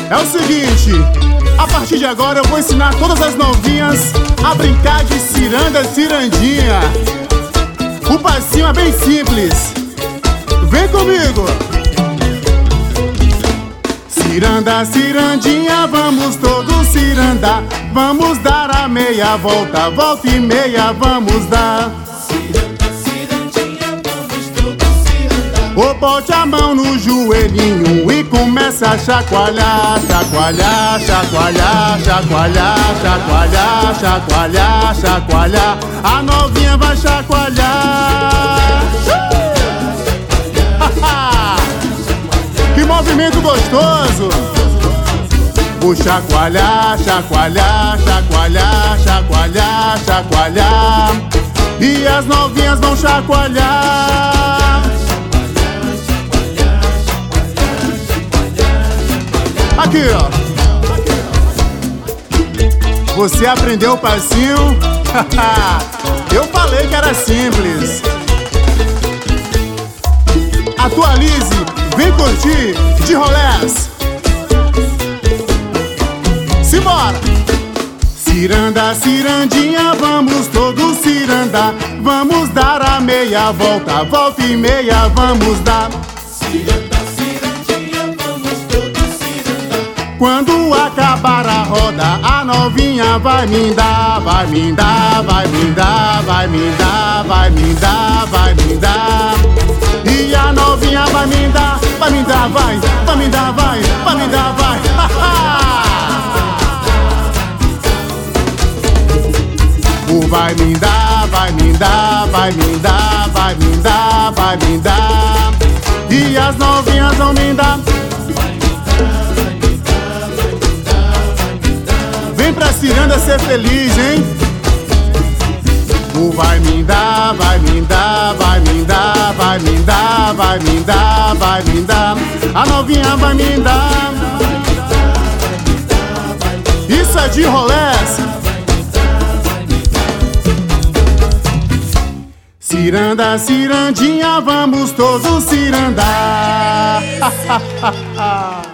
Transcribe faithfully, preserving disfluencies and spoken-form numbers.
É o seguinte, a partir de agora eu vou ensinar todas as novinhas a brincar de ciranda, cirandinha. O passinho é bem simples. Vem comigo! Ciranda, cirandinha, vamos todos cirandar. Vamos dar a meia volta, volta e meia vamos dar. Ciranda, cirandinha, vamos todos cirandar. Ou bote a mão no joelhinho e começa a chacoalhar, chacoalhar, chacoalhar, chacoalhar, chacoalhar, chacoalhar, chacoalhar. A novinha vai chacoalhar. Que movimento gostoso! Vou chacoalhar, chacoalhar, chacoalhar, chacoalhar, chacoalhar. E as novinhas vão chacoalhar. Aqui, ó. Você aprendeu o passinho? Eu falei que era simples. Atualize, vem curtir de rolés. Simbora! Ciranda, cirandinha, vamos todos cirandar. Vamos dar a meia volta, volta e meia vamos dar. Ciranda, cirandinha, vamos todos cirandar. Quando acabar a roda, a novinha vai me dar, vai me dar, vai me dar, vai me dar, vai me dar, vai me dar. E a novinha vai me dar, vai me dar, vai, vai me dar, vai, vai me dar, vai. O vai me dar, vai me dar, vai me dar, vai me dar, vai me dar. E as novinhas vão me dar. Vem pra ciranda ser feliz, hein? O vai me dar, vai me dar, vai me dar, vai me dar, vai me dar, vai me dar. A novinha vai me dar. Isso é de rolés. Ciranda, cirandinha, vamos todos cirandar.